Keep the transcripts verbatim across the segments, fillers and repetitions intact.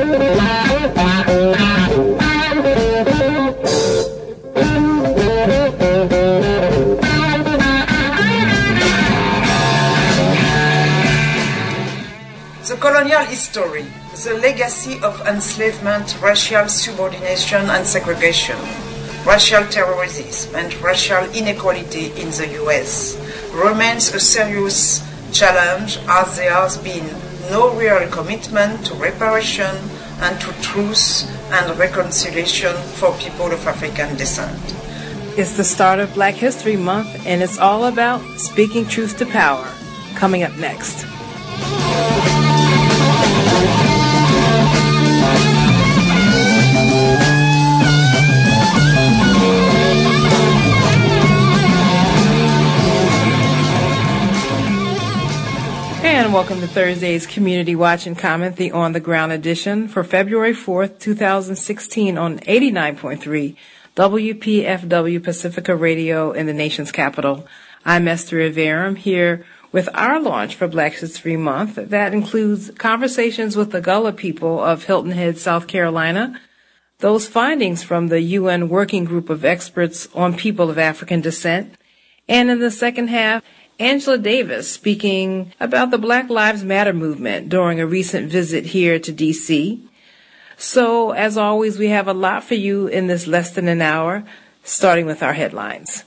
The colonial history, the legacy of enslavement, racial subordination and segregation, racial terrorism and racial inequality in the U S remains a serious challenge, as there has been no real commitment to reparation and to truth and reconciliation for people of African descent. It's the start of Black History Month, and it's all about speaking truth to power. Coming up next. And welcome to Thursday's Community Watch and Comment, the On the Ground edition for February fourth, twenty sixteen on eighty-nine point three W P F W Pacifica Radio in the nation's capital. I'm Esther Iverum here with our launch for Black History Month that includes conversations with the Gullah people of Hilton Head, South Carolina, those findings from the U N Working Group of Experts on People of African Descent, and in the second half, Angela Davis speaking about the Black Lives Matter movement during a recent visit here to D C. So, as always, we have a lot for you in this less than an hour, starting with our headlines.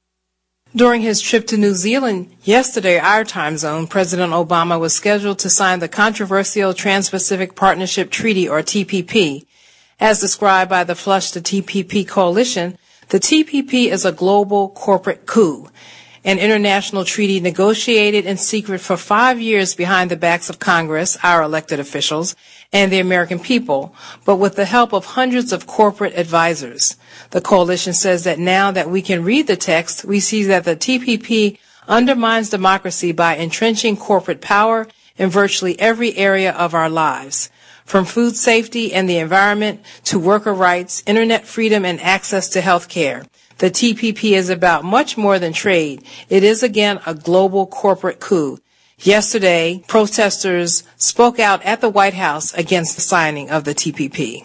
During his trip to New Zealand yesterday, our time zone, President Obama was scheduled to sign the controversial Trans-Pacific Partnership Treaty, or T P P. As described by the Flush the T P P Coalition, the T P P is a global corporate coup, an international treaty negotiated in secret for five years behind the backs of Congress, our elected officials, and the American people, but with the help of hundreds of corporate advisors. The coalition says that now that we can read the text, we see that the T P P undermines democracy by entrenching corporate power in virtually every area of our lives, from food safety and the environment to worker rights, internet freedom, and access to health care. The T P P is about much more than trade. It is, again, a global corporate coup. Yesterday, protesters spoke out at the White House against the signing of the T P P.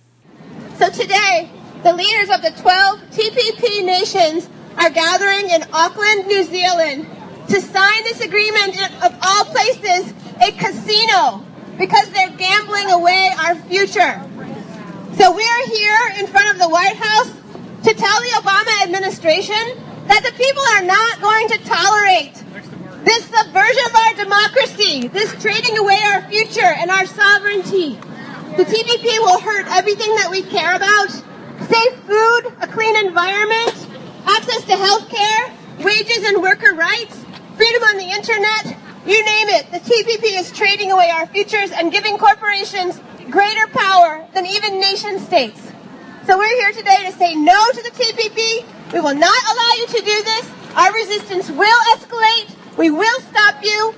So today, the leaders of the twelve T P P nations are gathering in Auckland, New Zealand, to sign this agreement in, of all places, a casino, because they're gambling away our future. So we are here in front of the White House to tell the Obama administration that the people are not going to tolerate this subversion of our democracy, this trading away our future and our sovereignty. The T P P will hurt everything that we care about: safe food, a clean environment, access to health care, wages and worker rights, freedom on the internet, you name it. The T P P is trading away our futures and giving corporations greater power than even nation states. So we're here today to say no to the T P P. We will not allow you to do this. Our resistance will escalate. We will stop you.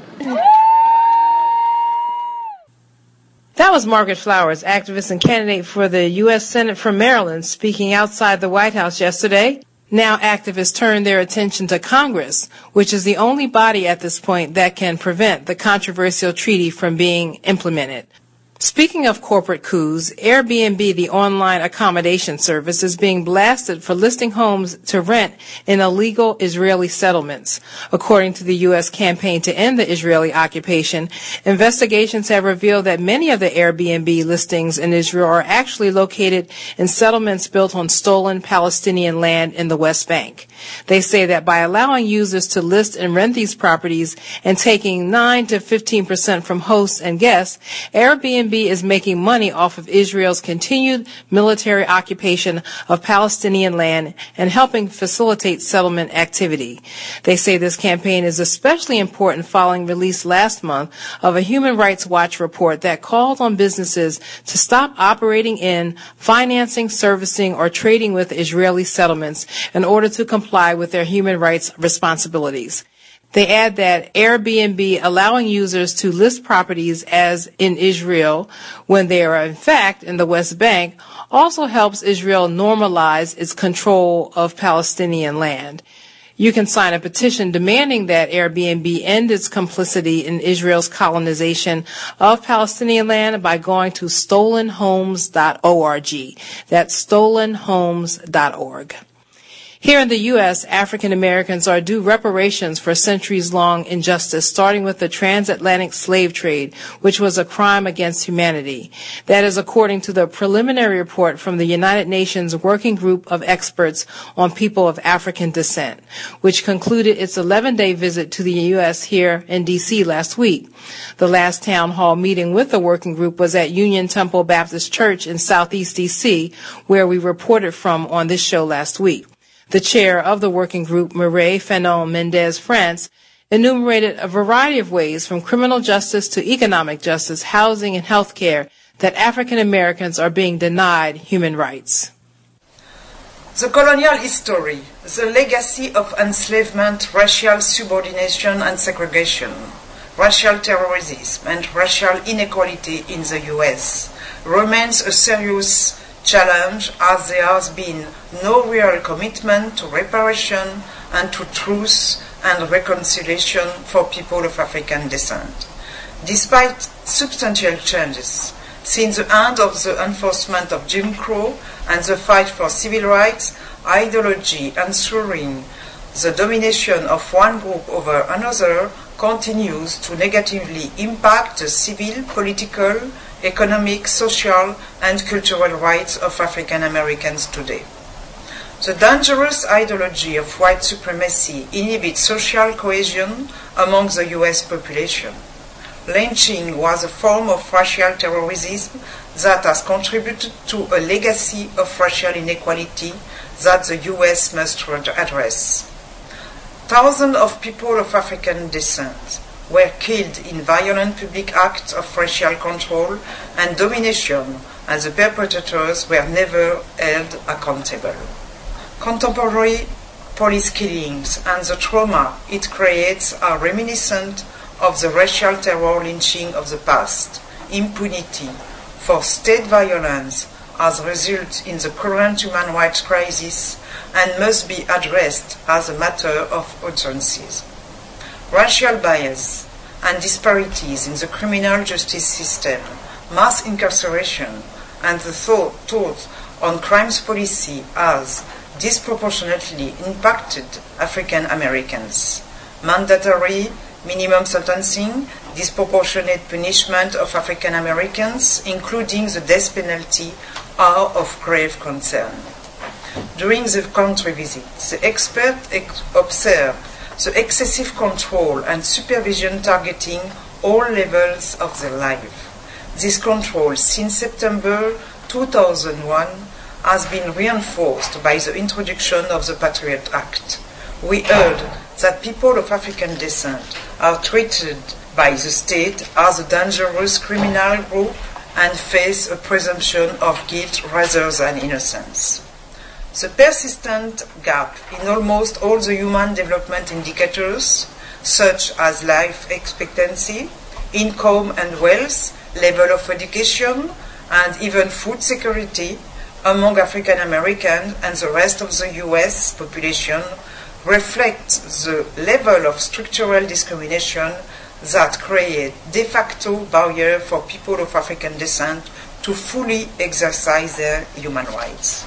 That was Margaret Flowers, activist and candidate for the U S Senate from Maryland, speaking outside the White House yesterday. Now activists turn their attention to Congress, which is the only body at this point that can prevent the controversial treaty from being implemented. Speaking of corporate coups, Airbnb, the online accommodation service, is being blasted for listing homes to rent in illegal Israeli settlements. According to the U S campaign to end the Israeli occupation, investigations have revealed that many of the Airbnb listings in Israel are actually located in settlements built on stolen Palestinian land in the West Bank. They say that by allowing users to list and rent these properties and taking nine to fifteen percent from hosts and guests, Airbnb is making money off of Israel's continued military occupation of Palestinian land and helping facilitate settlement activity. They say this campaign is especially important following release last month of a Human Rights Watch report that called on businesses to stop operating in, financing, servicing, or trading with Israeli settlements in order to comply with their human rights responsibilities. They add that Airbnb allowing users to list properties as in Israel when they are in fact in the West Bank also helps Israel normalize its control of Palestinian land. You can sign a petition demanding that Airbnb end its complicity in Israel's colonization of Palestinian land by going to stolen homes dot org. That's stolen homes dot org. Here in the U S, African Americans are due reparations for centuries-long injustice, starting with the transatlantic slave trade, which was a crime against humanity. That is according to the preliminary report from the United Nations Working Group of Experts on People of African Descent, which concluded its eleven-day visit to the U S here in D C last week. The last town hall meeting with the working group was at Union Temple Baptist Church in Southeast D C, where we reported from on this show last week. The chair of the working group, Mireille Fanon-Mendez-France, enumerated a variety of ways from criminal justice to economic justice, housing, and health care that African Americans are being denied human rights. The colonial history, the legacy of enslavement, racial subordination and segregation, racial terrorism, and racial inequality in the U S remains a serious challenge, as there has been no real commitment to reparation and to truth and reconciliation for people of African descent. Despite substantial changes since the end of the enforcement of Jim Crow and the fight for civil rights, ideology ensuring the domination of one group over another continues to negatively impact the civil, political, economic, social, and cultural rights of African Americans today. The dangerous ideology of white supremacy inhibits social cohesion among the U S population. Lynching was a form of racial terrorism that has contributed to a legacy of racial inequality that the U S must address. Thousands of people of African descent were killed in violent public acts of racial control and domination, and the perpetrators were never held accountable. Contemporary police killings and the trauma it creates are reminiscent of the racial terror lynching of the past. Impunity for state violence has resulted in the current human rights crisis and must be addressed as a matter of urgency. Racial bias and disparities in the criminal justice system, mass incarceration, and the thought, thought on crimes policy has disproportionately impacted African Americans. Mandatory minimum sentencing, disproportionate punishment of African Americans, including the death penalty, are of grave concern. During the country visit, the experts ex- observed the excessive control and supervision targeting all levels of their life. This control, since September two thousand one, has been reinforced by the introduction of the Patriot Act. We heard that people of African descent are treated by the state as a dangerous criminal group and face a presumption of guilt rather than innocence. The persistent gap in almost all the human development indicators, such as life expectancy, income and wealth, level of education, and even food security among African Americans and the rest of the U S population, reflects the level of structural discrimination that create de facto barrier for people of African descent to fully exercise their human rights.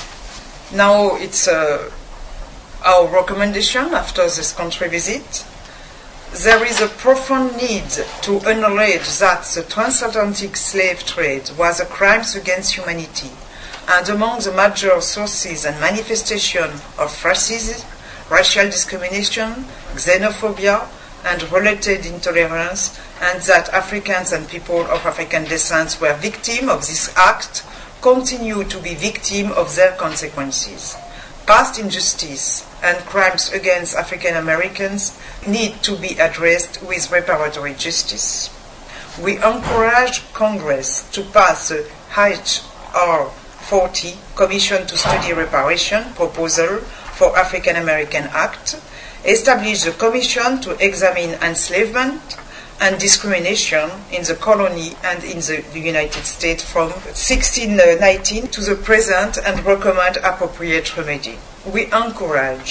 Now it's uh, our recommendation after this country visit. There is a profound need to acknowledge that the transatlantic slave trade was a crime against humanity, and among the major sources and manifestations of racism, racial discrimination, xenophobia, and related intolerance, and that Africans and people of African descent were victims of this act, continue to be victims of their consequences. Past injustice and crimes against African Americans need to be addressed with reparatory justice. We encourage Congress to pass the H R forty Commission to Study Reparation proposal for African American Act, establish the Commission to examine enslavement and discrimination in the colony and in the United States from sixteen nineteen to the present and recommend appropriate remedy. We encourage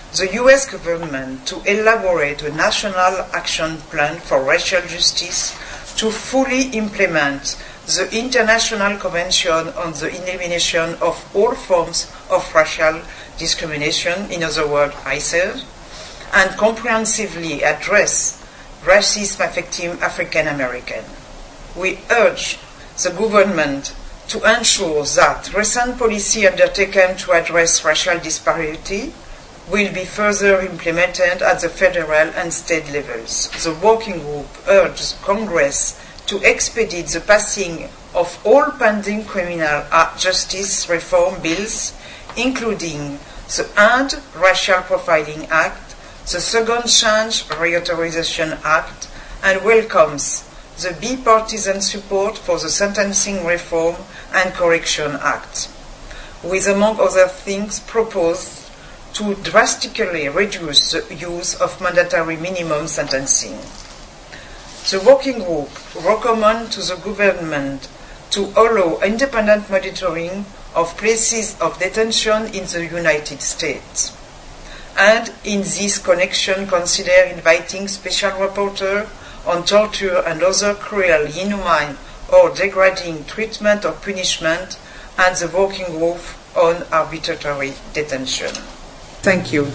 the U S government to elaborate a national action plan for racial justice to fully implement the International Convention on the Elimination of All Forms of Racial Discrimination, in other words, I C E D, and comprehensively address racism affecting African Americans. We urge the government to ensure that recent policy undertaken to address racial disparity will be further implemented at the federal and state levels. The working group urges Congress to expedite the passing of all pending criminal justice reform bills, including the End Racial Profiling Act, the Second Chance Reauthorization Act, and welcomes the bipartisan support for the Sentencing Reform and Correction Act, with, among other things, proposed to drastically reduce the use of mandatory minimum sentencing. The working group recommends to the government to allow independent monitoring of places of detention in the United States, and in this connection consider inviting special rapporteur on torture and other cruel, inhumane, or degrading treatment or punishment, and the working group on arbitrary detention. Thank you.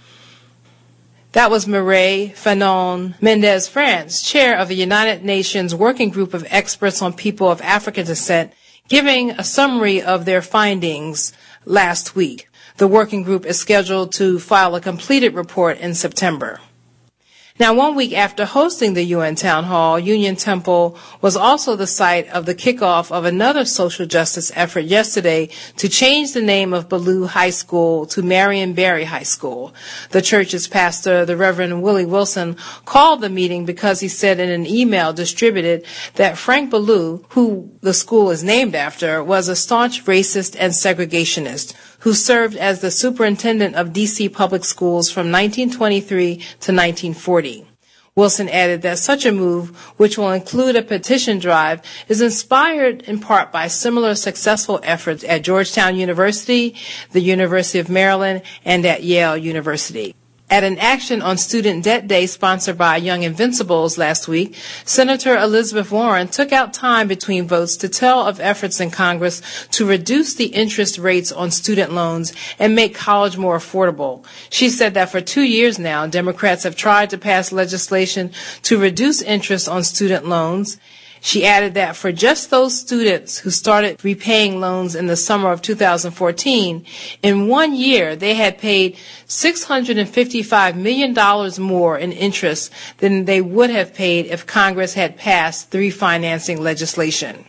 That was Mireille Fanon Mendez-France, chair of the United Nations Working Group of Experts on People of African Descent, giving a summary of their findings last week. The working group is scheduled to file a completed report in September. Now, one week after hosting the U N Town Hall, Union Temple was also the site of the kickoff of another social justice effort yesterday to change the name of Ballou High School to Marion Barry High School. The church's pastor, the Reverend Willie Wilson, called the meeting because he said in an email distributed that Frank Ballou, who the school is named after, was a staunch racist and segregationist who served as the superintendent of D C public schools from nineteen twenty-three to nineteen forty. Wilson added that such a move, which will include a petition drive, is inspired in part by similar successful efforts at Georgetown University, the University of Maryland, and at Yale University. At an Action on Student Debt Day sponsored by Young Invincibles last week, Senator Elizabeth Warren took out time between votes to tell of efforts in Congress to reduce the interest rates on student loans and make college more affordable. She said that for two years now, Democrats have tried to pass legislation to reduce interest on student loans. She added that for just those students who started repaying loans in the summer of two thousand fourteen, in one year they had paid six hundred fifty-five million dollars more in interest than they would have paid if Congress had passed the refinancing legislation.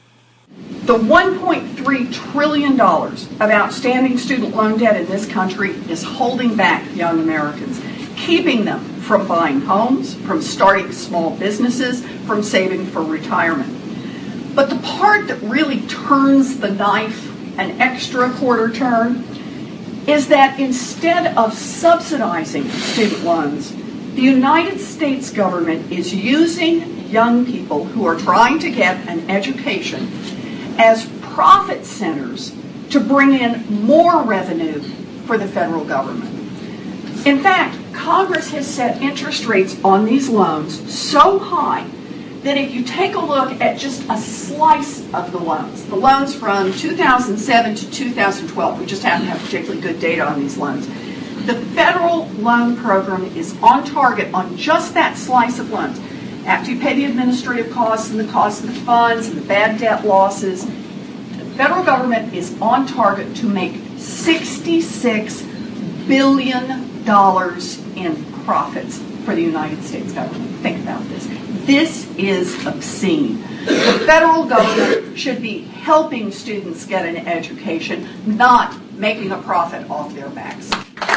The one point three trillion dollars of outstanding student loan debt in this country is holding back young Americans, keeping them from buying homes, from starting small businesses, from saving for retirement. But the part that really turns the knife an extra quarter turn is that instead of subsidizing student loans, the United States government is using young people who are trying to get an education as profit centers to bring in more revenue for the federal government. In fact, Congress has set interest rates on these loans so high that if you take a look at just a slice of the loans, the loans from two thousand seven to two thousand twelve, we just happen to have particularly good data on these loans, the federal loan program is on target on just that slice of loans. After you pay the administrative costs and the cost of the funds and the bad debt losses, the federal government is on target to make sixty-six billion dollars in profits for the United States government. Think about this. This is obscene. The federal government should be helping students get an education, not making a profit off their backs.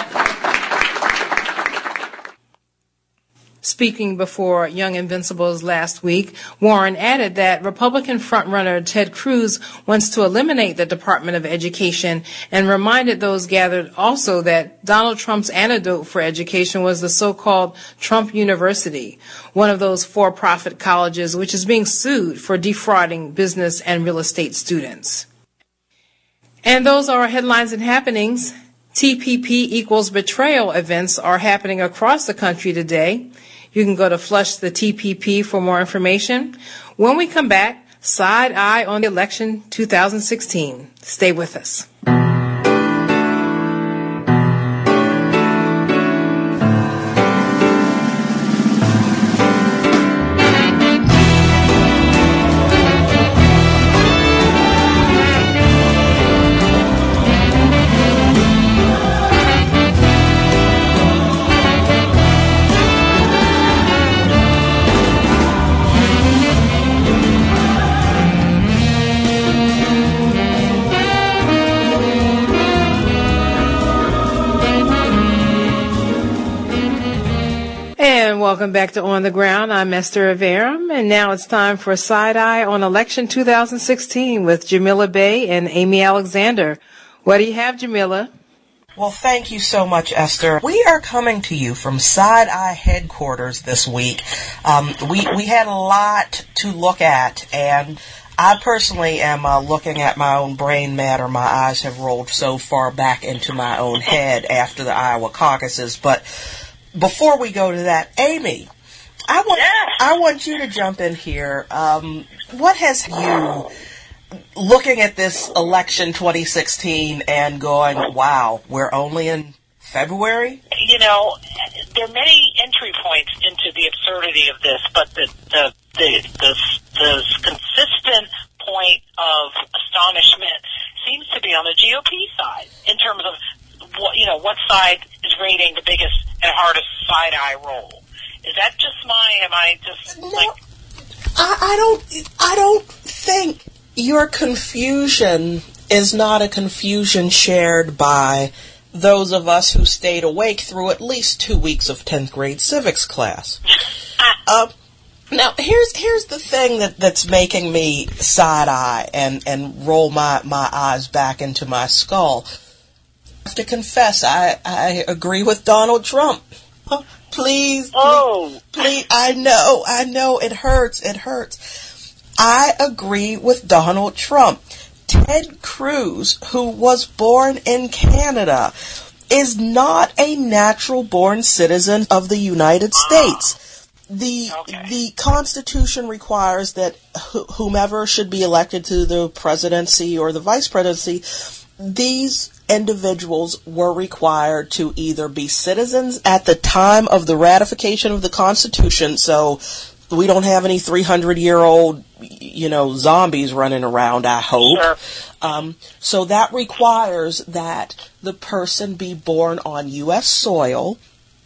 Speaking before Young Invincibles last week, Warren added that Republican frontrunner Ted Cruz wants to eliminate the Department of Education and reminded those gathered also that Donald Trump's antidote for education was the so-called Trump University, one of those for-profit colleges which is being sued for defrauding business and real estate students. And those are our headlines and happenings. T P P equals betrayal events are happening across the country today. You can go to Flush the T P P for more information. When we come back, Side Eye on the Election twenty sixteen. Stay with us. Welcome back to On the Ground. I'm Esther Averum, and now it's time for Side Eye on Election twenty sixteen with Jamila Bay and Amy Alexander. What do you have, Jamila? Well, thank you so much, Esther. We are coming to you from Side Eye headquarters this week. Um, we, we had a lot to look at, and I personally am uh, looking at my own brain matter. My eyes have rolled so far back into my own head after the Iowa caucuses, but before we go to that, Amy, I want yeah. I want you to jump in here. Um, what has you looking at this election twenty sixteen and going, wow, we're only in February? You know, there are many entry points into the absurdity of this, but the the the, the, the consistent point of astonishment seems to be on the G O P side in terms of what, you know, what side is rating the biggest and hardest side eye roll. Is that just my, am I just no, like... I, I don't, I don't think your confusion is not a confusion shared by those of us who stayed awake through at least two weeks of tenth grade civics class. uh, now, here's, here's the thing that, that's making me side eye and, and roll my, my eyes back into my skull. I have to confess, I, I agree with Donald Trump. Oh, please, oh. please, please, I know, I know, it hurts, it hurts. I agree with Donald Trump. Ted Cruz, who was born in Canada, is not a natural-born citizen of the United States. The okay. the Constitution requires that wh- whomever should be elected to the presidency or the vice presidency, these individuals were required to either be citizens at the time of the ratification of the Constitution, so we don't have any three hundred year old, you know, zombies running around, I hope. Sure. Um, so that requires that the person be born on U S soil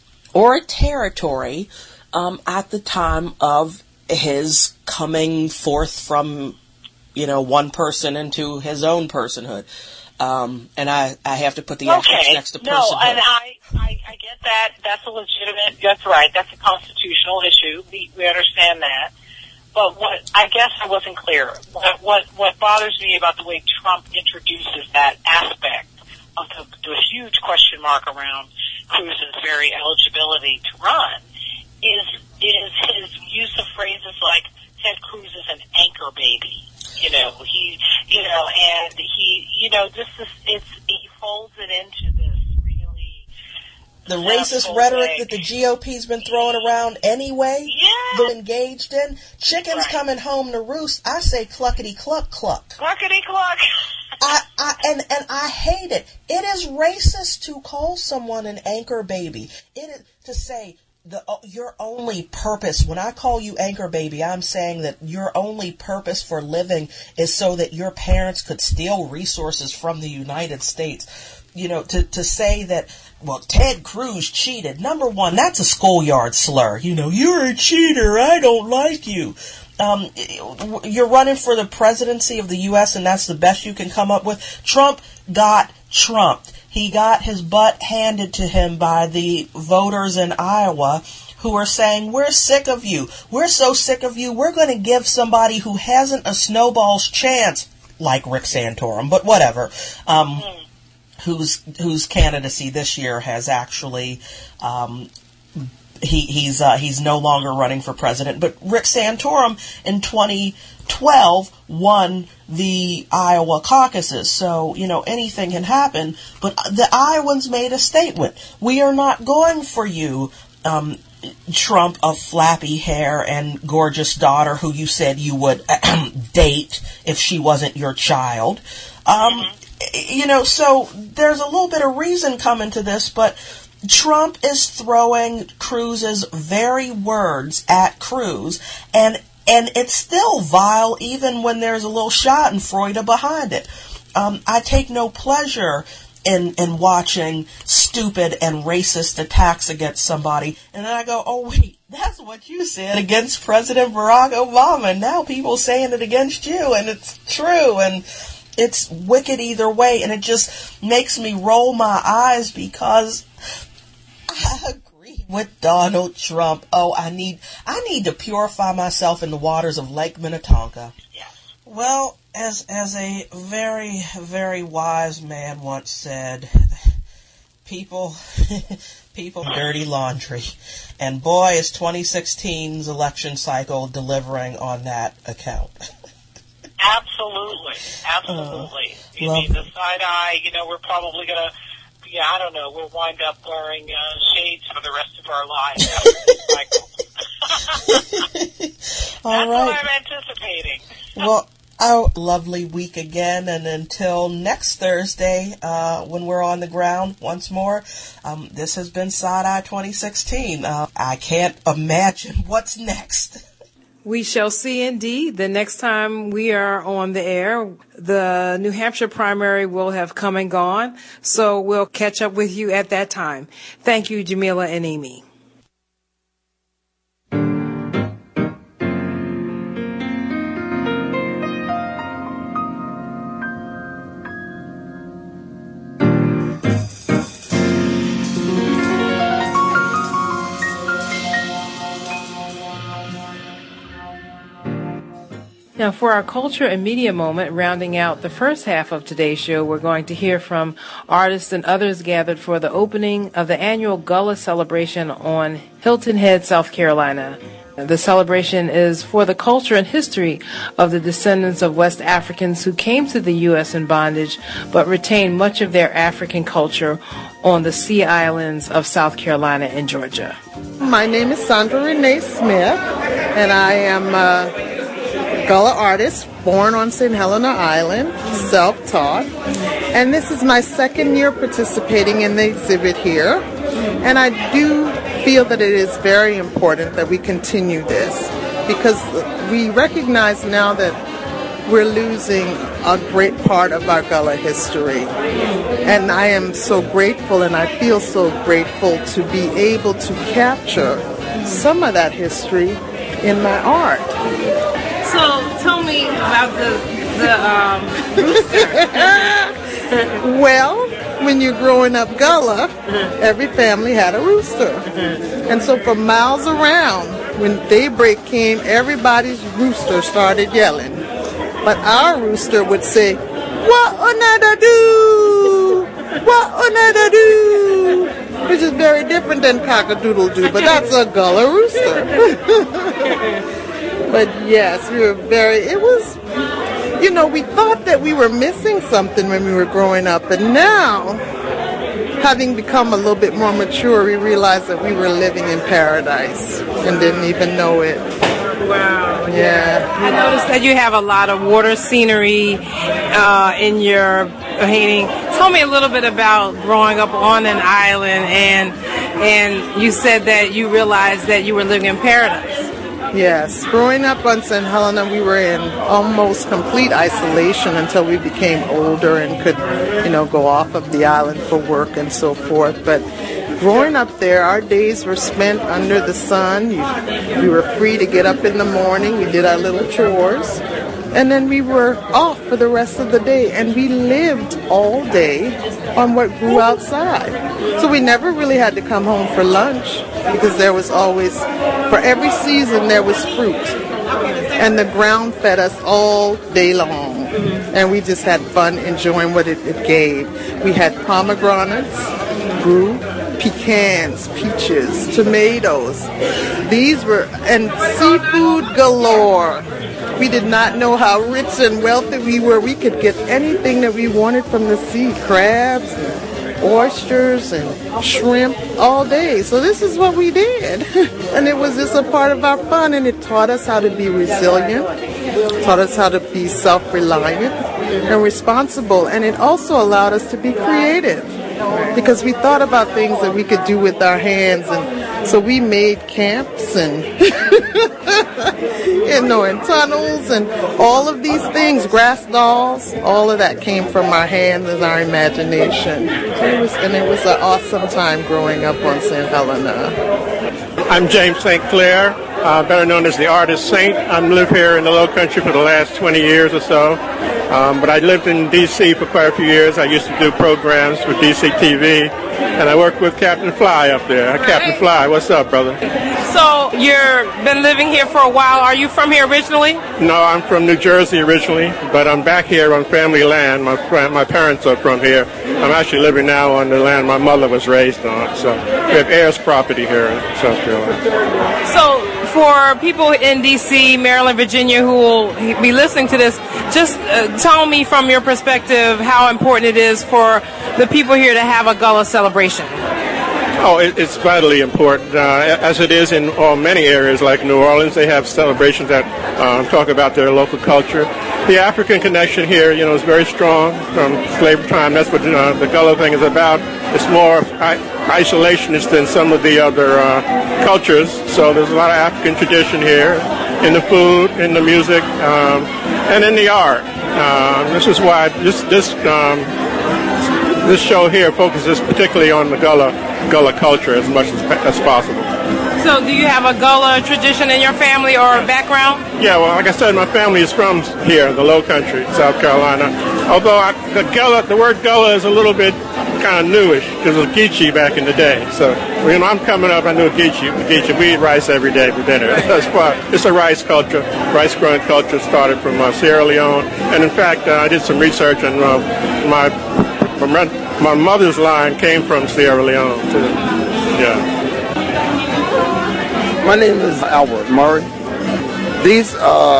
or a territory um, at the time of his coming forth from, you know, one person into his own personhood. Um, and I, I have to put the okay. asterisk next to personhood. No, and I, I, I get that. That's a legitimate, that's right. That's a constitutional issue. We, we understand that. But what, I guess I wasn't clear. What, what, what bothers me about the way Trump introduces that aspect of the, the huge question mark around Cruz's very eligibility to run is, is his use of phrases like Ted Cruz is an anchor baby. You know, he, you know, and he, you know, just this, it's, he folds it into this really the racist rhetoric way. That the G O P's been throwing around anyway, yeah. they're engaged in. Chickens right. coming home to roost, I say cluckety cluck cluck. Cluckety cluck. I, I, and, and I hate it. It is racist to call someone an anchor baby. It is to say, The, your only purpose, when I call you anchor baby, I'm saying that your only purpose for living is so that your parents could steal resources from the United States. You know, to, to say that, well, Ted Cruz cheated. Number one, that's a schoolyard slur. You know, you're a cheater. I don't like you. Um, you're running for the presidency of the U S and that's the best you can come up with. Trump got trumped. He got his butt handed to him by the voters in Iowa who are saying, we're sick of you. We're so sick of you. We're going to give somebody who hasn't a snowball's chance, like Rick Santorum, but whatever, um, whose whose candidacy this year has actually, um, he, he's uh, he's no longer running for president. But Rick Santorum in twenty twelve won the Iowa caucuses. So, you know, anything can happen. But the Iowans made a statement. We are not going for you, um, Trump of flappy hair and gorgeous daughter who you said you would date if she wasn't your child. Um, you know, so there's a little bit of reason coming to this, but Trump is throwing Cruz's very words at Cruz, and and it's still vile even when there's a little schadenfreude behind it. Um, I take no pleasure in in watching stupid and racist attacks against somebody, and then I go, oh wait, that's what you said against President Barack Obama, and now people saying it against you, and it's true, and it's wicked either way, and it just makes me roll my eyes because I agree with Donald Trump. Oh, I need I need to purify myself in the waters of Lake Minnetonka. Yes. Well, as as a very, very wise man once said, people people dirty laundry. And boy, is twenty sixteen's election cycle delivering on that account. Absolutely. Absolutely. Uh, you mean the side eye, you know, we're probably going to, yeah, I don't know, we'll wind up wearing uh, shades for the rest of our lives after this cycle. All That's right. what I'm anticipating. Well, a lovely week again, and until next Thursday, uh, when we're on the ground once more, um, this has been Side Eye twenty sixteen. Uh, I can't imagine what's next. We shall see indeed. The next time we are on the air, the New Hampshire primary will have come and gone, so we'll catch up with you at that time. Thank you, Jamila and Amy. Now, for our culture and media moment, rounding out the first half of today's show, we're going to hear from artists and others gathered for the opening of the annual Gullah celebration on Hilton Head, South Carolina. The celebration is for the culture and history of the descendants of West Africans who came to the U S in bondage but retained much of their African culture on the Sea Islands of South Carolina and Georgia. My name is Sandra Renee Smith, and I am a Gullah artist born on Saint Helena Island, self-taught. And this is my second year participating in the exhibit here. And I do feel that it is very important that we continue this because we recognize now that we're losing a great part of our Gullah history. And I am so grateful, and I feel so grateful to be able to capture some of that history in my art. So tell me about the, the um, rooster. Well, when you're growing up Gullah, every family had a rooster. And so for miles around, when daybreak came, everybody's rooster started yelling. But our rooster would say, "What another do? What another do?" Which is very different than cock-a-doodle-doo, but that's a Gullah rooster. But yes, we were very, it was, you know, we thought that we were missing something when we were growing up, and now, having become a little bit more mature, we realized that we were living in paradise and didn't even know it. Wow. Yeah. I noticed that you have a lot of water scenery uh, in your painting. Tell me a little bit about growing up on an island, and and you said that you realized that you were living in paradise. Yes, growing up on Saint Helena, we were in almost complete isolation until we became older and could, you know, go off of the island for work and so forth. But growing up there, our days were spent under the sun. You, we were free to get up in the morning. We did our little chores. And then we were off for the rest of the day. And we lived all day on what grew outside. So we never really had to come home for lunch because there was always, for every season, there was fruit. And the ground fed us all day long. And we just had fun enjoying what it, it gave. We had pomegranates, grew pecans, peaches, tomatoes. These were, and seafood galore. We did not know how rich and wealthy we were. We could get anything that we wanted from the sea, crabs and oysters and shrimp all day. So this is what we did. And it was just a part of our fun, and it taught us how to be resilient, taught us how to be self-reliant and responsible, and it also allowed us to be creative because we thought about things that we could do with our hands, and so we made camps and you know, and tunnels and all of these things, grass dolls, all of that came from our hands and our imagination. It was, and it was an awesome time growing up on Saint Helena. I'm James Saint Clair, uh, better known as the Artist Saint. I've lived here in the Low Country for the last twenty years or so. Um, but I lived in D C for quite a few years. I used to do programs for D C T V, and I worked with Captain Fly up there. Right. Captain Fly, what's up, brother? So you've been living here for a while. Are you from here originally? No, I'm from New Jersey originally, but I'm back here on family land. My my parents are from here. I'm actually living now on the land my mother was raised on. So we have heirs property here in South Carolina. So for people in D C, Maryland, Virginia who will be listening to this, just uh, tell me from your perspective how important it is for the people here to have a Gullah celebration. Oh, it, it's vitally important, uh, as it is in all many areas like New Orleans. They have celebrations that uh, talk about their local culture. The African connection here, you know, is very strong from slavery time. That's what uh, the Gullah thing is about. It's more I- isolationist than some of the other uh, cultures. So there's a lot of African tradition here in the food, in the music, um, and in the art. Uh, this is why this this um, this show here focuses particularly on the Gullah Gullah culture as much as, as possible. So do you have a Gullah tradition in your family or background? Yeah, well, like I said, my family is from here, the Low Country, South Carolina. Although I, the Gullah, the word Gullah is a little bit kind of newish because it was Geechee back in the day. So when I'm coming up, I knew Geechee. Geechee, we eat rice every day for dinner. That's why it's a rice culture. Rice growing culture started from uh, Sierra Leone, and in fact, uh, I did some research, and uh, my my mother's line came from Sierra Leone too. Yeah. My name is Albert Murray. These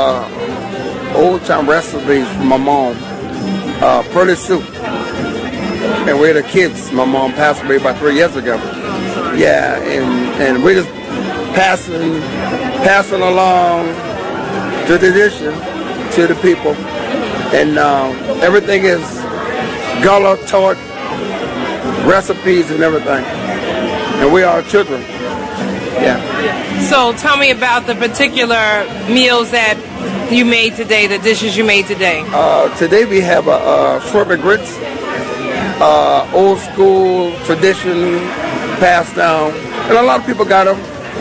uh, old-time recipes from my mom, uh, pearly soup. And we're the kids. My mom passed away about three years ago. Yeah, and, and we're just passing, passing along the tradition to the people. And uh, everything is Gullah taught recipes and everything. And we are children. Yeah. So tell me about the particular meals that you made today, the dishes you made today. Uh, today we have a, a shrimp and grits, uh, old school tradition passed down. And a lot of people got them.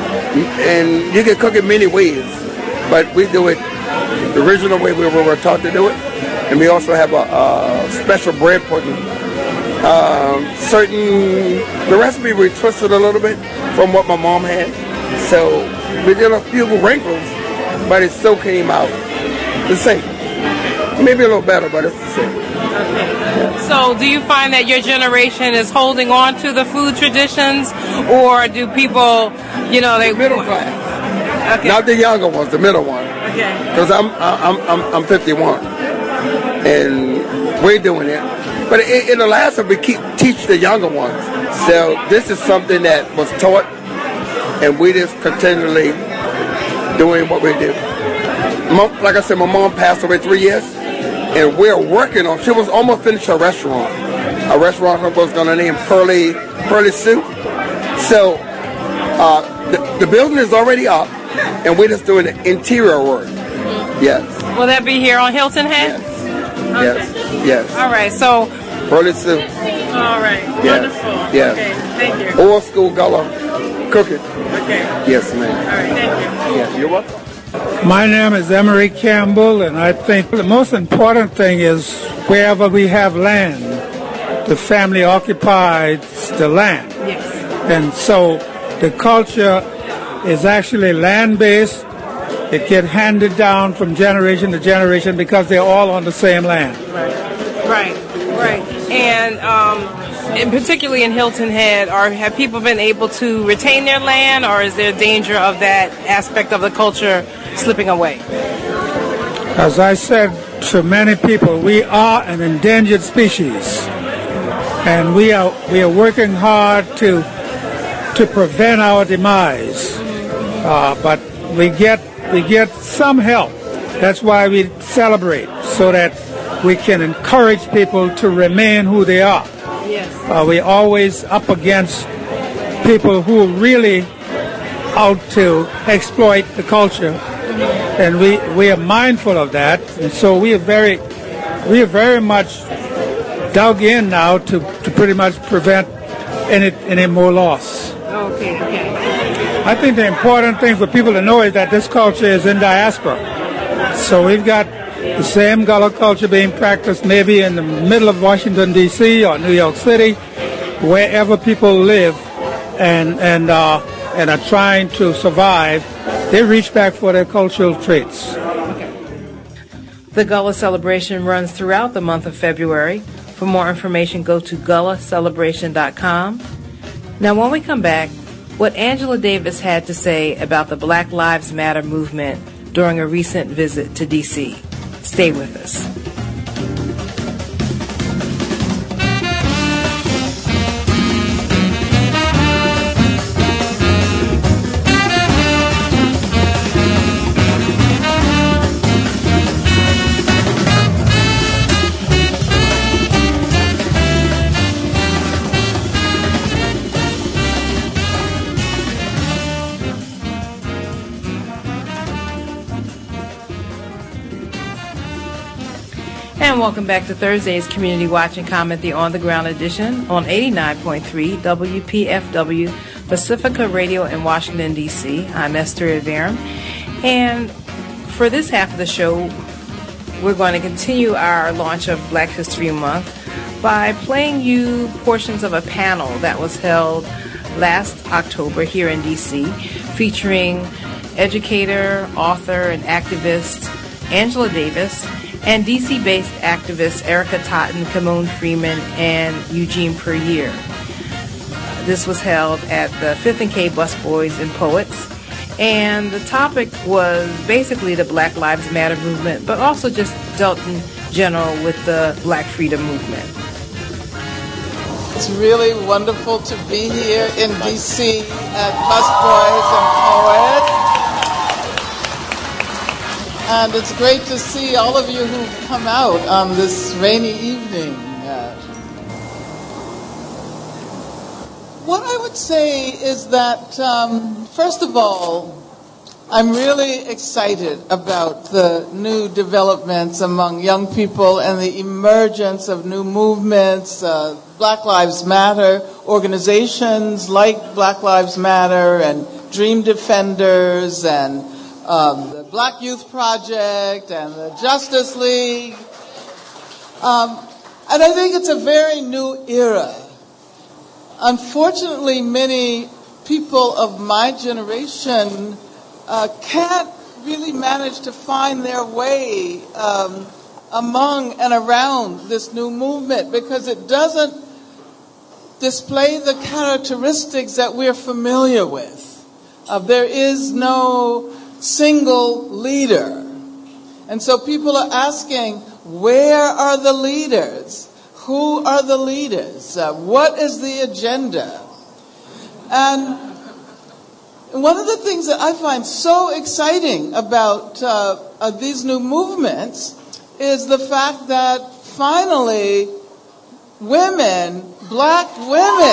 And you can cook it many ways. But we do it the original way we were taught to do it. And we also have a, a special bread pudding. Um, certain, the recipe we twisted a little bit from what my mom had. So we did a few wrinkles, but it still came out the same. Maybe a little better, but it's the same. Okay. So do you find that your generation is holding on to the food traditions, or do people, you know, they... The middle class. Okay. Not the younger ones, the middle one. Okay. Because I'm, I'm, I'm, I'm fifty-one, and we're doing it. But it, it allows us to keep, teach the younger ones. So this is something that was taught, and we just continually doing what we do. Mom, like I said, my mom passed away three years, and we're working on, she was almost finished her restaurant. A restaurant her was going to name Pearly, Pearly Soup. So uh, the, the building is already up, and we're just doing the interior work. Yes. Will that be here on Hilton Head? Yes. Okay. Yes. Yes. All right. So. Pearly soup. All right. Yes. Wonderful. Yes. Okay. Thank you. Old school Gullah cooking. Okay. Yes, ma'am. All right. Thank you. Yes. You're welcome. My name is Emery Campbell, and I think the most important thing is wherever we have land, the family occupies the land. Yes. And so the culture is actually land-based. It gets handed down from generation to generation because they're all on the same land. Right, right, right. And, um, and particularly in Hilton Head, are have people been able to retain their land, or is there danger of that aspect of the culture slipping away? As I said to many people, we are an endangered species, and we are we are working hard to to prevent our demise. Uh, but we get we get some help. That's why we celebrate, so that we can encourage people to remain who they are. Yes. Uh, we're always up against people who are really out to exploit the culture, and we we are mindful of that. And so we are very we are very much dug in now to, to pretty much prevent any any more loss. Okay. Okay. I think the important thing for people to know is that this culture is in diaspora. So we've got the same Gullah culture being practiced maybe in the middle of Washington, D C or New York City, wherever people live and and uh, and are trying to survive. They reach back for their cultural traits. The Gullah celebration runs throughout the month of February. For more information, go to gullah celebration dot com. Now, when we come back, what Angela Davis had to say about the Black Lives Matter movement during a recent visit to D C. Stay with us. And welcome back to Thursday's Community Watch and Comment, the On the Ground edition on eighty-nine point three W P F W Pacifica Radio in Washington, D C. I'm Esther Iverum. And for this half of the show, we're going to continue our launch of Black History Month by playing you portions of a panel that was held last October here in D C, featuring educator, author, and activist Angela Davis, and D C-based activists Erica Totten, Kimon Freeman, and Eugene Puryear. This was held at the Fifth and K Busboys and Poets, and the topic was basically the Black Lives Matter movement, but also just dealt in general with the Black Freedom movement. It's really wonderful to be here in D C at Busboys and Poets. And it's great to see all of you who've come out on this rainy evening. Uh, what I would say is that, um, first of all, I'm really excited about the new developments among young people and the emergence of new movements, uh, Black Lives Matter, organizations like Black Lives Matter and Dream Defenders and um, the Black Youth Project and the Justice League. Um, and I think it's a very new era. Unfortunately, many people of my generation uh, can't really manage to find their way um, among and around this new movement because it doesn't display the characteristics that we're familiar with. Uh, there is no single leader. And so people are asking, where are the leaders? Who are the leaders? Uh, what is the agenda? And one of the things that I find so exciting about uh, uh, these new movements is the fact that finally women, black women,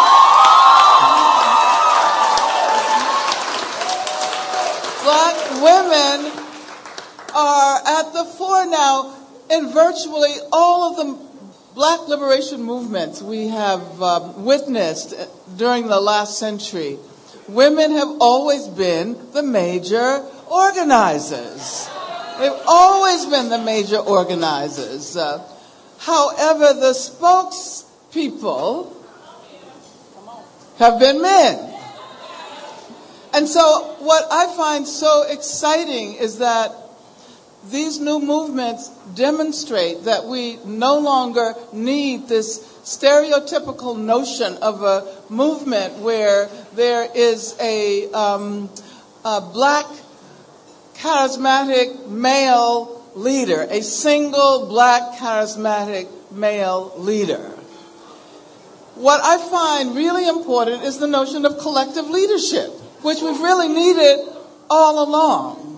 black women are at the fore now in virtually all of the Black liberation movements we have um, witnessed during the last century. Women have always been the major organizers. They've always been the major organizers. Uh, however, the spokespeople have been men. And so what I find so exciting is that these new movements demonstrate that we no longer need this stereotypical notion of a movement where there is a, um, a black, charismatic male leader, a single black charismatic male leader. What I find really important is the notion of collective leadership, which we've really needed all along.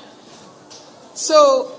So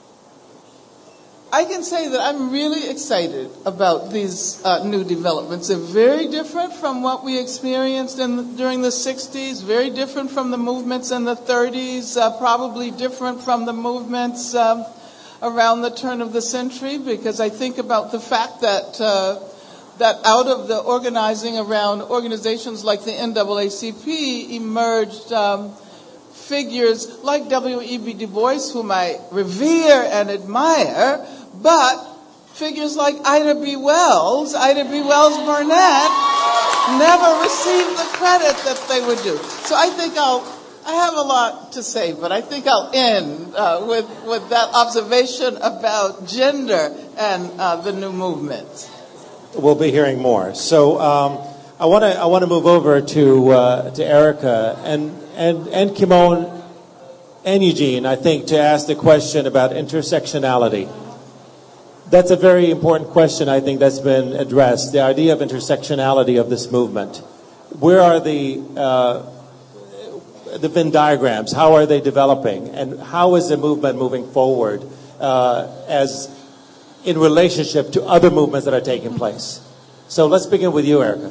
I can say that I'm really excited about these uh, new developments. They're very different from what we experienced in the, during the sixties, very different from the movements in the thirties, uh, probably different from the movements um, around the turn of the century, because I think about the fact that uh, that out of the organizing around organizations like the N double A C P emerged um, figures like W E B Du Bois, whom I revere and admire, but figures like Ida B. Wells, Ida B. Wells Barnett, never received the credit that they would do. So I think I'll, I have a lot to say, but I think I'll end uh, with, with that observation about gender and uh, the new movement. We'll be hearing more. So um, I want to I want to move over to uh, to Erica and and and Kimon and Eugene, I think, to ask the question about intersectionality. That's a very important question, I think, that's been addressed. The idea of intersectionality of this movement. Where are the uh, the Venn diagrams? How are they developing, and how is the movement moving forward uh, as in relationship to other movements that are taking place? So let's begin with you, Erica.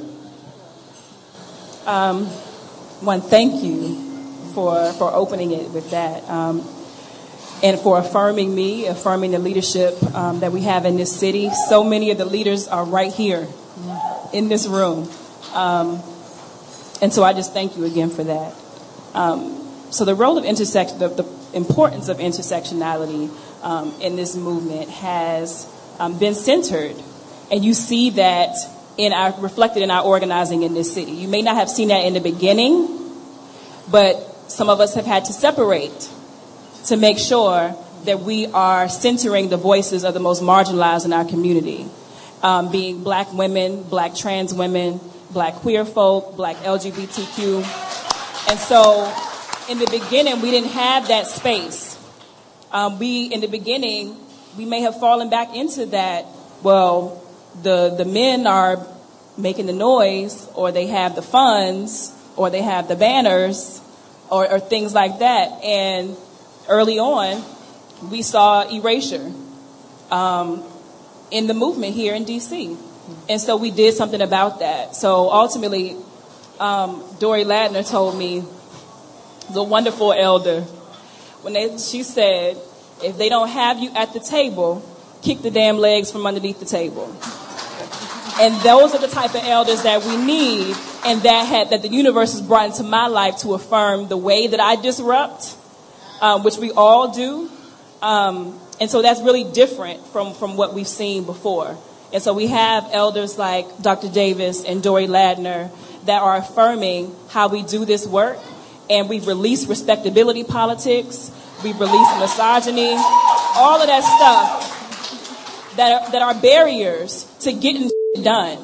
Um, one, thank you for for opening it with that, um, and for affirming me, affirming the leadership um, that we have in this city. So many of the leaders are right here in this room, um, and so I just thank you again for that. Um, so the role of intersection, the, the importance of intersectionality Um, in this movement has um, been centered, and you see that in our reflected in our organizing in this city. You may not have seen that in the beginning, but some of us have had to separate to make sure that we are centering the voices of the most marginalized in our community, um, being black women, black trans women, black queer folk, black L G B T Q. And so in the beginning, we didn't have that space. Um, we, in the beginning, we may have fallen back into that, well, the the men are making the noise, or they have the funds, or they have the banners, or, or things like that. And early on, we saw erasure um, in the movement here in D C. And so we did something about that. So ultimately, um, Dory Ladner told me, the wonderful elder, when they, she said, if they don't have you at the table, kick the damn legs from underneath the table. And those are the type of elders that we need, and that had that the universe has brought into my life to affirm the way that I disrupt, um, which we all do. Um, and so that's really different from, from what we've seen before. And so we have elders like Doctor Davis and Dory Ladner that are affirming how we do this work. And we've released respectability politics. We've released misogyny. All of that stuff that are, that are barriers to getting done.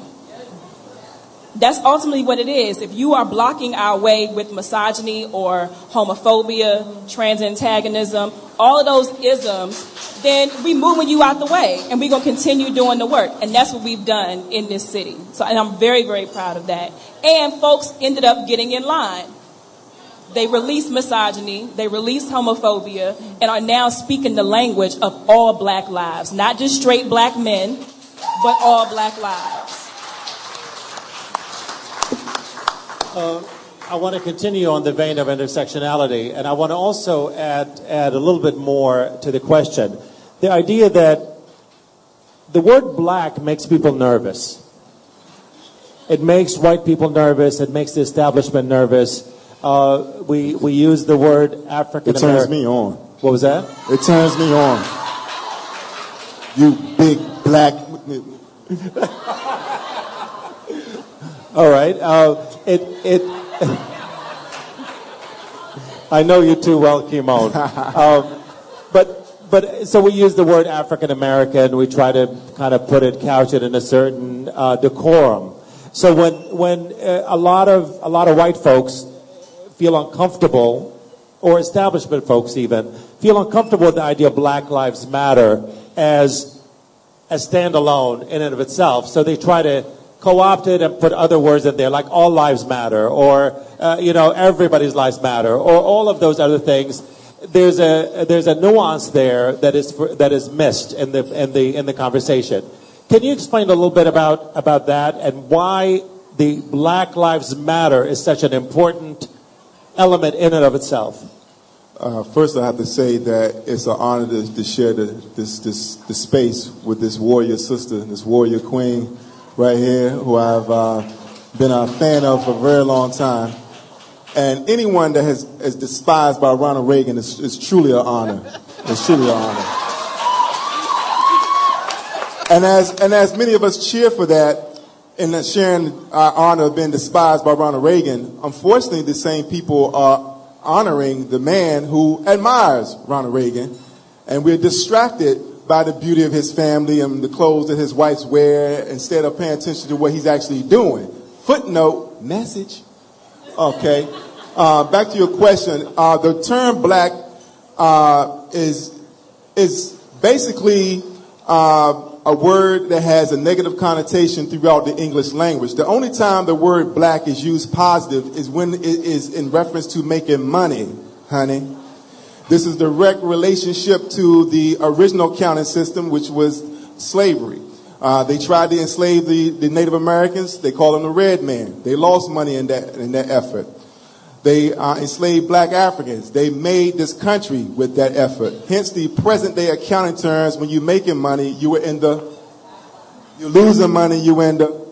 That's ultimately what it is. If you are blocking our way with misogyny or homophobia, trans antagonism, all of those isms, then we moving you out the way, and we're going to continue doing the work. And that's what we've done in this city. So, and I'm very, very proud of that. And folks ended up getting in line. They released misogyny, they released homophobia, and are now speaking the language of all black lives. Not just straight black men, but all black lives. Uh, I want to continue on the vein of intersectionality, and I want to also add, add a little bit more to the question. The idea that the word black makes people nervous. It makes white people nervous, it makes the establishment nervous. Uh, we we use the word African American. It turns me on. What was that? It turns me on. You big black. All right. Uh, it it. I know you too well, Kimon. um, but but so we use the word African American. We try to kind of put it, couch it in a certain uh, decorum. So when when uh, a lot of a lot of white folks feel uncomfortable, or establishment folks even, feel uncomfortable with the idea of Black Lives Matter as as standalone in and of itself. So they try to co-opt it and put other words in there, like all lives matter, or uh, you know, everybody's lives matter, or all of those other things. There's a there's a nuance there that is for, that is missed in the in the in the conversation. Can you explain a little bit about about that and why the Black Lives Matter is such an important element in and of itself? Uh, first, I have to say that it's an honor to, to share the, this this the space with this warrior sister, this warrior queen right here, who I've uh, been a fan of for a very long time. And anyone that has is despised by Ronald Reagan is, is truly an honor. It's truly an honor. And as and as many of us cheer for that, and that sharing our honor of being despised by Ronald Reagan, unfortunately, the same people are honoring the man who admires Ronald Reagan, and we're distracted by the beauty of his family and the clothes that his wives wear instead of paying attention to what he's actually doing. Footnote, message. Okay. Uh, back to your question. Uh, the term black uh, is is basically uh, a word that has a negative connotation throughout the English language. The only time the word black is used positive is when it is in reference to making money, honey. This is direct relationship to the original counting system, which was slavery. Uh, they tried to enslave the, the Native Americans. They called them the red man. They lost money in that in that effort. They uh, enslaved black Africans. They made this country with that effort. Hence the present day accounting terms. When you're making money, you were in the, you're losing money, you in the,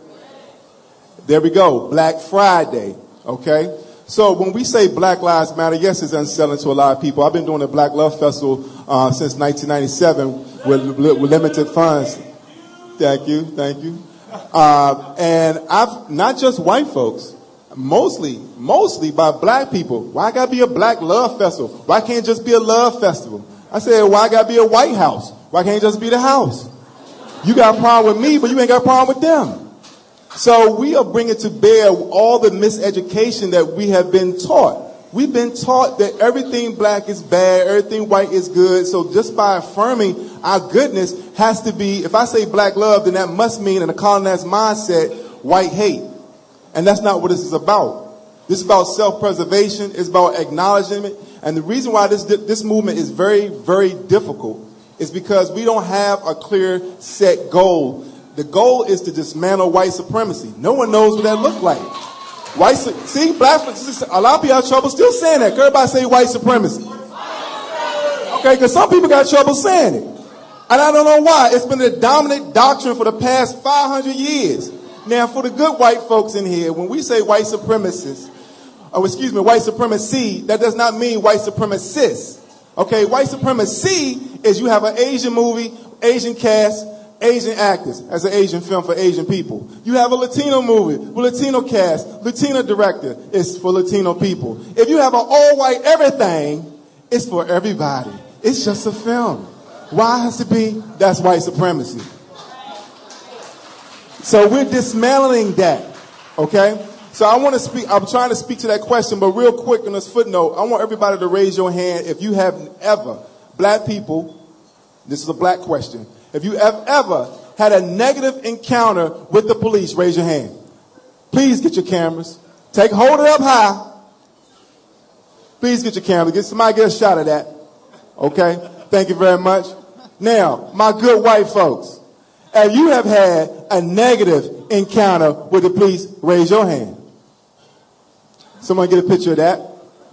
there we go, Black Friday, okay? So when we say Black Lives Matter, yes, it's unsettling to a lot of people. I've been doing the Black Love Festival uh, since nineteen ninety-seven with, with limited funds. Thank you, thank you. Uh, and I've, not just white folks, mostly, mostly by black people. Why gotta be a Black Love Festival? Why can't it just be a love festival? I said, why gotta be a White House? Why can't it just be the house? You got a problem with me, but you ain't got a problem with them. So we are bringing to bear all the miseducation that we have been taught. We've been taught that everything black is bad, everything white is good. So just by affirming our goodness has to be, if I say black love, then that must mean in a colonized mindset, white hate. And that's not what this is about. This is about self-preservation. It's about acknowledgement. And the reason why this this movement is very, very difficult is because we don't have a clear set goal. The goal is to dismantle white supremacy. No one knows what that looks like. White, see, black, a lot of people have trouble still saying that. Everybody say white supremacy. Okay, because some people got trouble saying it. And I don't know why. It's been the dominant doctrine for the past five hundred years. Now, for the good white folks in here, when we say white supremacists, oh, excuse me, white supremacy, that does not mean white supremacists. Okay, white supremacy is you have an Asian movie, Asian cast, Asian actors as an Asian film for Asian people. You have a Latino movie with Latino cast, Latino director, it's for Latino people. If you have an all-white everything, it's for everybody. It's just a film. Why has to be? That's white supremacy. So we're dismantling that, okay? So I want to speak, I'm trying to speak to that question, but real quick on this footnote, I want everybody to raise your hand if you have ever, black people, this is a black question, if you have ever had a negative encounter with the police, raise your hand. Please get your cameras. Take, hold it up high. Please get your camera. Get somebody get a shot of that. Okay? Thank you very much. Now, my good white folks, if you have had a negative encounter with the police, raise your hand. Someone get a picture of that.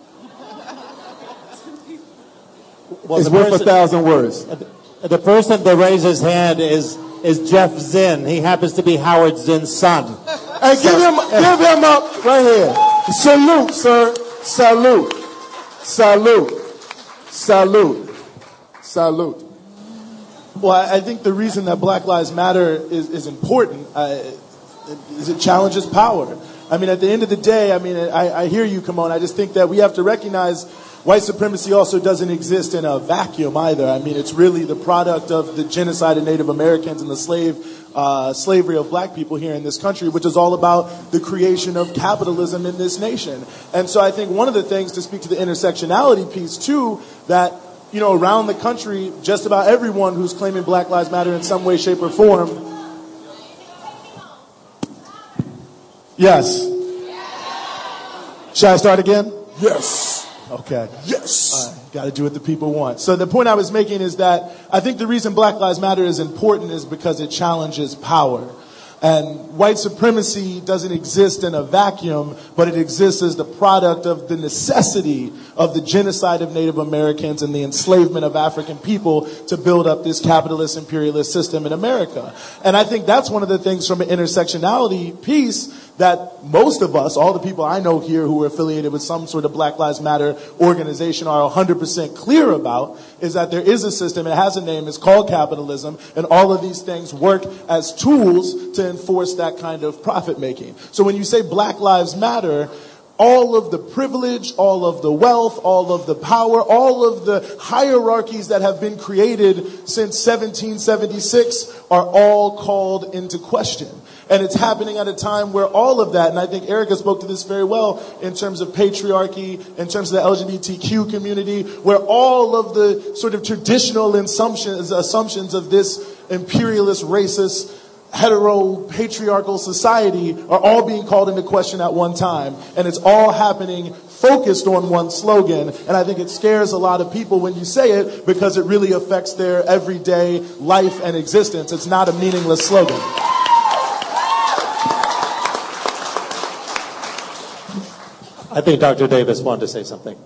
Well, it's worth person, a thousand words. The person that raised his hand is is Jeff Zinn. He happens to be Howard Zinn's son. Hey, so, give him give him up right here. Salute, sir. Salute. Salute. Salute. Salute. Well, I think the reason that Black Lives Matter is, is important uh, is it challenges power. I mean, at the end of the day, I mean, I, I hear you, Kimon. I just think that we have to recognize white supremacy also doesn't exist in a vacuum either. I mean, it's really the product of the genocide of Native Americans and the slave uh, slavery of black people here in this country, which is all about the creation of capitalism in this nation. And so I think one of the things, to speak to the intersectionality piece too, that you know, around the country, just about everyone who's claiming Black Lives Matter in some way, shape, or form. Yes. Should I start again? Yes. Okay. Yes. All right. Got to do what the people want. So the point I was making is that I think the reason Black Lives Matter is important is because it challenges power. And white supremacy doesn't exist in a vacuum, but it exists as the product of the necessity of the genocide of Native Americans and the enslavement of African people to build up this capitalist imperialist system in America. And I think that's one of the things from an intersectionality piece that most of us, all the people I know here who are affiliated with some sort of Black Lives Matter organization are one hundred percent clear about, is that there is a system, it has a name, it's called capitalism, and all of these things work as tools to enforce that kind of profit making. So when you say Black Lives Matter, all of the privilege, all of the wealth, all of the power, all of the hierarchies that have been created since seventeen seventy-six are all called into question. And it's happening at a time where all of that, and I think Erica spoke to this very well in terms of patriarchy, in terms of the L G B T Q community, where all of the sort of traditional assumptions, assumptions of this imperialist, racist, hetero patriarchal society are all being called into question at one time. And it's all happening focused on one slogan. And I think it scares a lot of people when you say it because it really affects their everyday life and existence. It's not a meaningless slogan. I think Doctor Davis wanted to say something.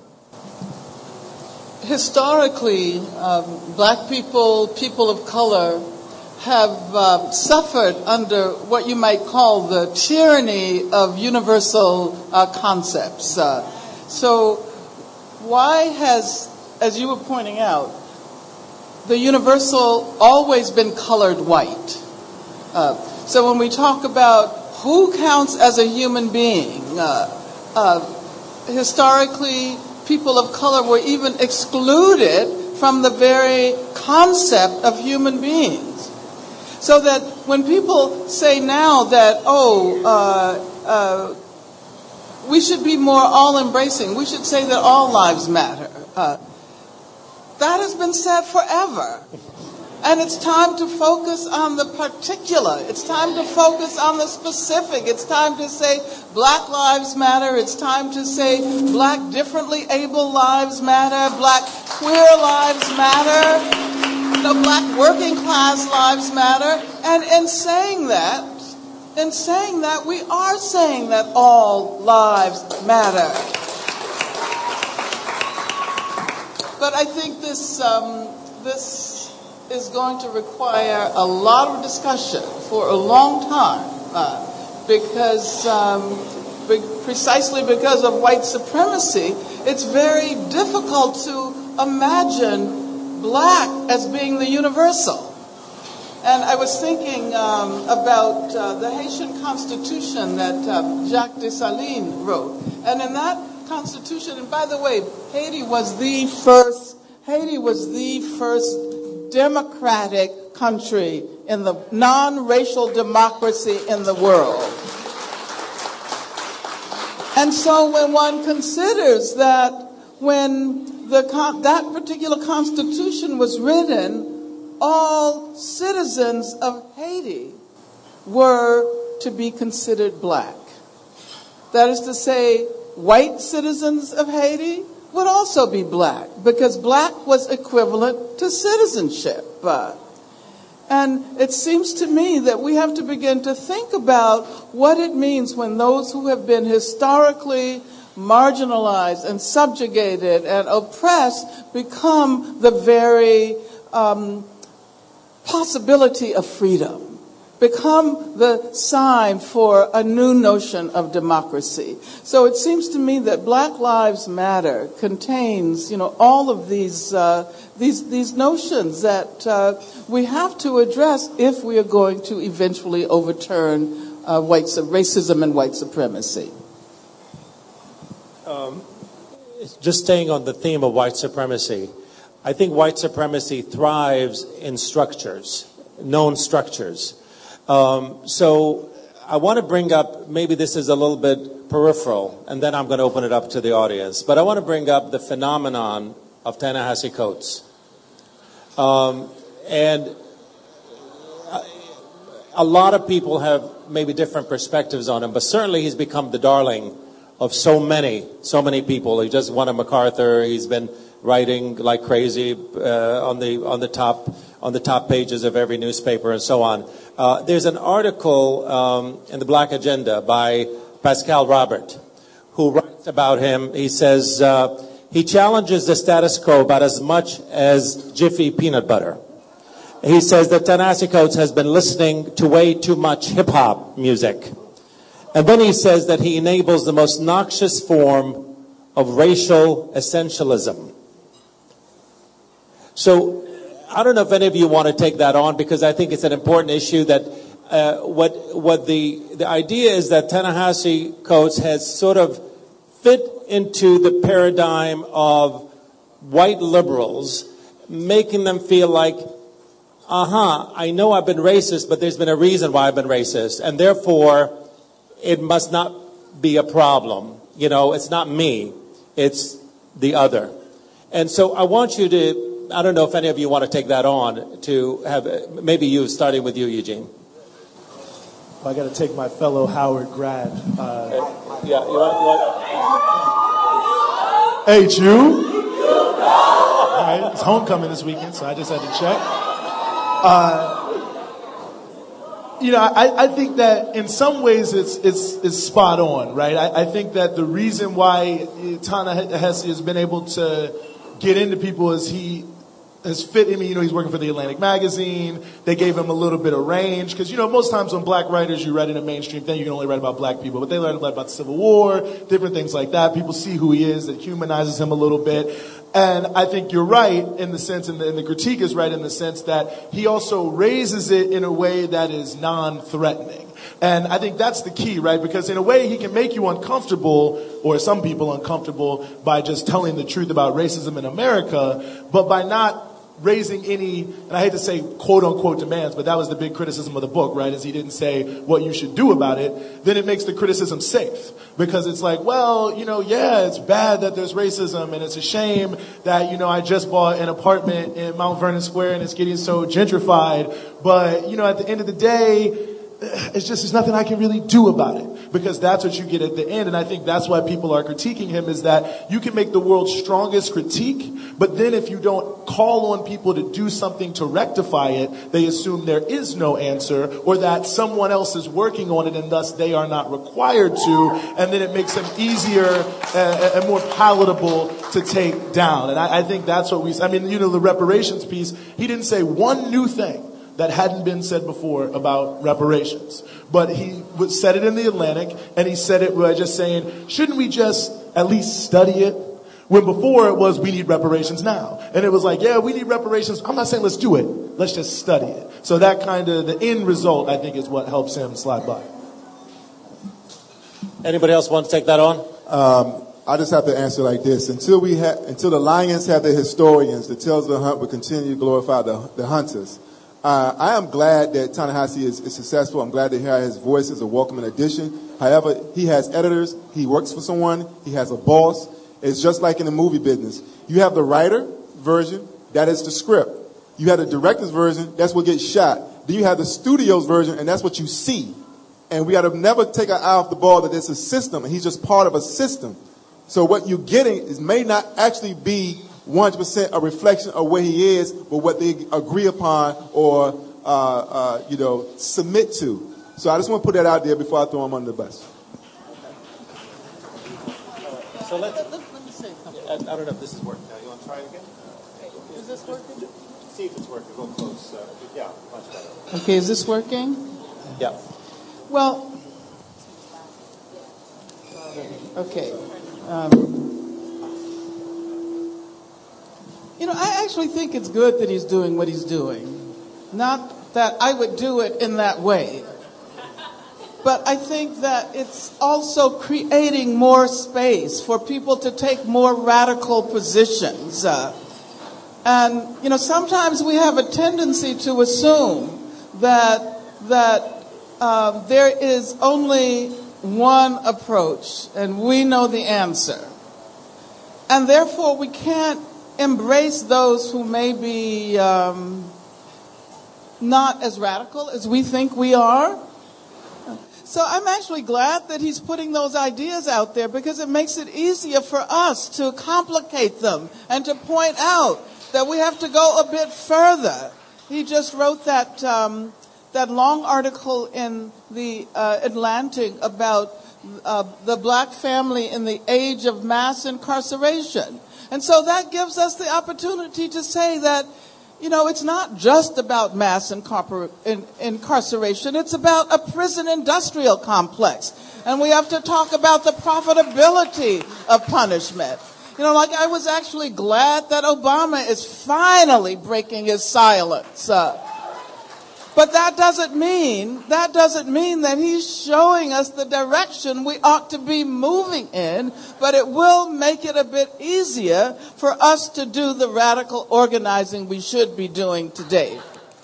Historically, um, black people, people of color, have uh, suffered under what you might call the tyranny of universal uh, concepts. Uh, so why has, as you were pointing out, the universal always been colored white? Uh, so when we talk about who counts as a human being, uh, uh, historically, people of color were even excluded from the very concept of human beings. So that when people say now that, oh, uh, uh, we should be more all-embracing, we should say that all lives matter, uh, that has been said forever. And it's time to focus on the particular. It's time to focus on the specific. It's time to say Black lives matter. It's time to say Black differently able lives matter. Black queer lives matter. The Black working class lives matter. And in saying that, in saying that, we are saying that all lives matter. But I think this, um, this, is going to require a lot of discussion for a long time uh, because um, be- precisely because of white supremacy, it's very difficult to imagine Black as being the universal. And I was thinking um, about uh, the Haitian Constitution that uh, Jacques Dessalines wrote. And in that Constitution, and by the way, Haiti was the first, Haiti was the first democratic country in the non-racial democracy in the world. And so when one considers that when the con- that particular constitution was written, all citizens of Haiti were to be considered Black. That is to say, white citizens of Haiti would also be Black, because Black was equivalent to citizenship. Uh, and it seems to me that we have to begin to think about what it means when those who have been historically marginalized and subjugated and oppressed become the very um, possibility of freedom, become the sign for a new notion of democracy. So it seems to me that Black Lives Matter contains, you know, all of these uh, these these notions that uh, we have to address if we are going to eventually overturn uh, white racism and white supremacy. Um, just staying on the theme of white supremacy, I think white supremacy thrives in structures, known structures. Um, so I want to bring up, maybe this is a little bit peripheral, and then I'm going to open it up to the audience. But I want to bring up the phenomenon of Ta-Nehisi Coates. Um, and a lot of people have maybe different perspectives on him, but certainly he's become the darling of so many, so many people. He just won a MacArthur. He's been writing like crazy uh, on the on the top on the top pages of every newspaper and so on. Uh, there's an article um, in the Black Agenda by Pascal Robert, who writes about him. He says uh, he challenges the status quo about as much as Jiffy peanut butter. He says that Ta-Nehisi Coates has been listening to way too much hip-hop music. And then he says that he enables the most noxious form of racial essentialism. So I don't know if any of you want to take that on, because I think it's an important issue that uh, what what the the idea is that Ta-Nehisi Coates has sort of fit into the paradigm of white liberals, making them feel like, uh-huh, I know I've been racist, but there's been a reason why I've been racist, and therefore it must not be a problem. You know, it's not me, it's the other. And so I want you to, I don't know if any of you want to take that on, to have, maybe you, starting with you, Eugene. I got to take my fellow Howard grad. Uh, yeah, you want, you want... Hey, Jew. All right, it's homecoming this weekend, so I just had to check. Uh, you know, I, I think that in some ways it's it's, it's spot on, right? I, I think that the reason why Ta-Nehisi has been able to get into people is he has fit in me. You know, he's working for the Atlantic magazine. They gave him a little bit of range because, you know, most times when black writers, you write in a mainstream thing, you can only write about black people. But they learned about the Civil War, different things like that. People see who he is. It humanizes him a little bit. And I think you're right in the sense, and the, and the critique is right in the sense that he also raises it in a way that is non-threatening. And I think that's the key, right? Because in a way, he can make you uncomfortable, or some people uncomfortable, by just telling the truth about racism in America, but by not raising any, and I hate to say quote unquote demands, but that was the big criticism of the book, right? Is he didn't say what you should do about it. Then it makes the criticism safe, because it's like, well, you know, yeah, it's bad that there's racism, and it's a shame that, you know, I just bought an apartment in Mount Vernon Square and it's getting so gentrified. But, you know, at the end of the day, it's just, there's nothing I can really do about it, because that's what you get at the end. And I think that's why people are critiquing him, is that you can make the world's strongest critique, but then if you don't call on people to do something to rectify it, they assume there is no answer, or that someone else is working on it and thus they are not required to, and then it makes them easier and, and more palatable to take down. And I, I think that's what we, I mean, you know, the reparations piece, he didn't say one new thing that hadn't been said before about reparations. But he said it in the Atlantic, and he said it by just saying, shouldn't we just at least study it? When before it was, we need reparations now. And it was like, yeah, we need reparations. I'm not saying let's do it. Let's just study it. So that kind of, the end result, I think, is what helps him slide by. Anybody else want to take that on? Um, I just have to answer like this. Until we ha- until the lions have their historians, the tales of the hunt will continue to glorify the, the hunters. Uh, I am glad that Ta-Nehisi is, is successful. I'm glad to hear his voice is a welcoming addition. However, he has editors. He works for someone. He has a boss. It's just like in the movie business. You have the writer version. That is the script. You have the director's version. That's what gets shot. Then you have the studio's version, and that's what you see. And we got to never take our eye off the ball that it's a system, and he's just part of a system. So what you're getting is may not actually be one hundred percent a reflection of where he is, but what they agree upon or, uh, uh, you know, submit to. So I just want to put that out there before I throw him under the bus. So let's, let, let, let me say something. I, I don't know if this is working now. You want to try it again? Is this working? See if it's working. Go close. Uh, yeah, much better. Okay, is this working? Yeah. Well, okay. Um, You know, I actually think it's good that he's doing what he's doing. Not that I would do it in that way. But I think that it's also creating more space for people to take more radical positions. Uh, and, you know, sometimes we have a tendency to assume that, that uh, there is only one approach and we know the answer. And therefore we can't embrace those who may be um, not as radical as we think we are. So I'm actually glad that he's putting those ideas out there, because it makes it easier for us to complicate them and to point out that we have to go a bit further. He just wrote that um, that long article in the uh, Atlantic about uh, the black family in the age of mass incarceration. And so that gives us the opportunity to say that, you know, it's not just about mass incorpor- in, incarceration. It's about a prison industrial complex. And we have to talk about the profitability of punishment. You know, like, I was actually glad that Obama is finally breaking his silence. Uh, but that doesn't mean, that doesn't mean that he's showing us the direction we ought to be moving in, but it will make it a bit easier for us to do the radical organizing we should be doing today.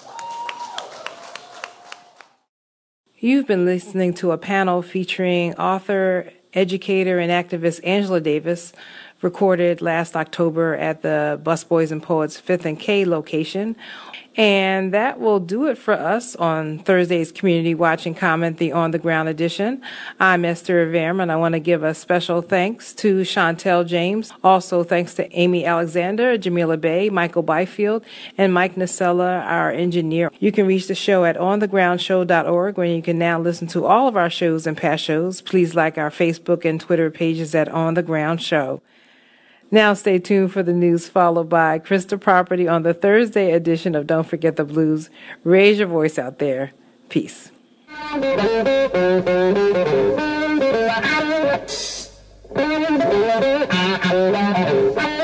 You've been listening to a panel featuring author, educator, and activist Angela Davis, recorded last October at the Busboys and Poets fifth and K location. And that will do it for us on Thursday's Community Watch and Comment, the On the Ground edition. I'm Esther Rivera, and I want to give a special thanks to Chantel James. Also thanks to Amy Alexander, Jamila Bay, Michael Byfield, and Mike Nacella, our engineer. You can reach the show at on the ground show dot org, where you can now listen to all of our shows and past shows. Please like our Facebook and Twitter pages at On the Ground Show. Now stay tuned for the news, followed by Krista Property on the Thursday edition of Don't Forget the Blues. Raise your voice out there. Peace. Thank you.